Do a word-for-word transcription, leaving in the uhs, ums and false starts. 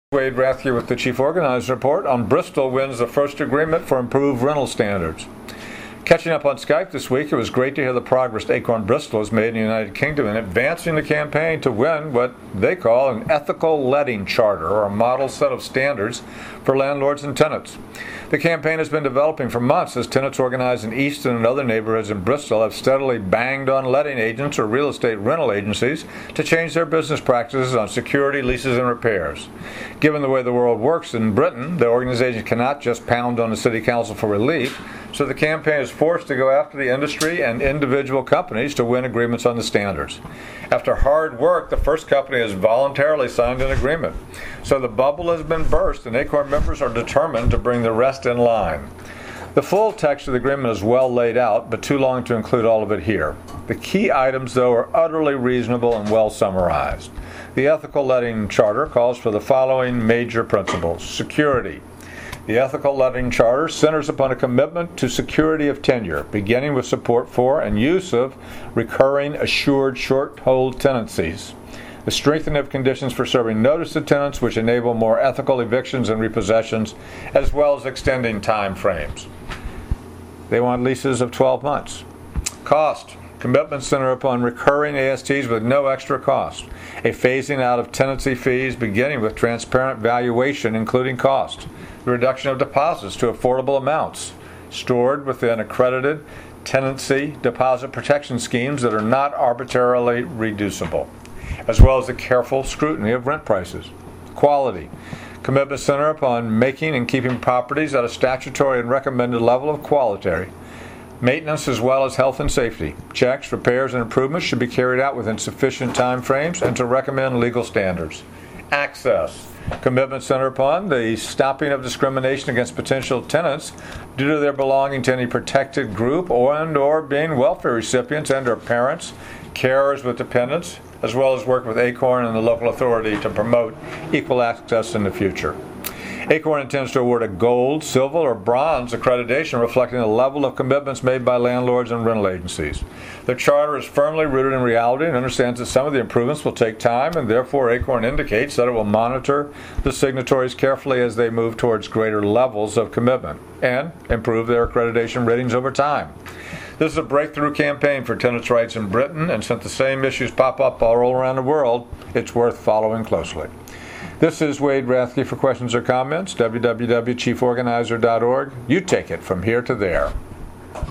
Wade Rathke with the Chief Organizer Report on Bristol wins the first agreement for improved rental standards. Catching up on Skype this week, it was great to hear the progress Acorn Bristol has made in the United Kingdom in advancing the campaign to win what they call an ethical letting charter, or a model set of standards for landlords and tenants. The campaign has been developing for months as tenants organized in Easton and other neighborhoods in Bristol have steadily banged on letting agents or real estate rental agencies to change their business practices on security, leases, and repairs. Given the way the world works in Britain, the organization cannot just pound on the City Council for relief, so the campaign is forced to go after the industry and individual companies to win agreements on the standards. After hard work, the first company has voluntarily signed an agreement. So the bubble has been burst, and Acorn members are determined to bring the rest in line. The full text of the agreement is well laid out, but too long to include all of it here. The key items, though, are utterly reasonable and well summarized. The Ethical Letting Charter calls for the following major principles. Security. The Ethical Letting Charter centers upon a commitment to security of tenure, beginning with support for and use of recurring assured short-hold tenancies. The strengthening of conditions for serving notice to tenants, which enable more ethical evictions and repossessions, as well as extending time frames. They want leases of twelve months. Cost. Commitments center upon recurring A S Ts with no extra cost. A phasing out of tenancy fees beginning with transparent valuation, including cost. The reduction of deposits to affordable amounts, stored within accredited tenancy deposit protection schemes that are not arbitrarily reducible, as well as the careful scrutiny of rent prices. Quality. Commitments center upon making and keeping properties at a statutory and recommended level of quality. Maintenance as well as health and safety. Checks, repairs, and improvements should be carried out within sufficient time frames and to recommend legal standards. Access. Commitments center upon the stopping of discrimination against potential tenants due to their belonging to any protected group or and or being welfare recipients and or parents, carers with dependents, as well as work with Acorn and the local authority to promote equal access in the future. Acorn intends to award a gold, silver, or bronze accreditation reflecting the level of commitments made by landlords and rental agencies. The charter is firmly rooted in reality and understands that some of the improvements will take time, and therefore Acorn indicates that it will monitor the signatories carefully as they move towards greater levels of commitment and improve their accreditation ratings over time. This is a breakthrough campaign for tenants' rights in Britain, and since the same issues pop up all around the world, it's worth following closely. This is Wade Rathke. For questions or comments, w w w dot chief organizer dot org. You take it from here to there.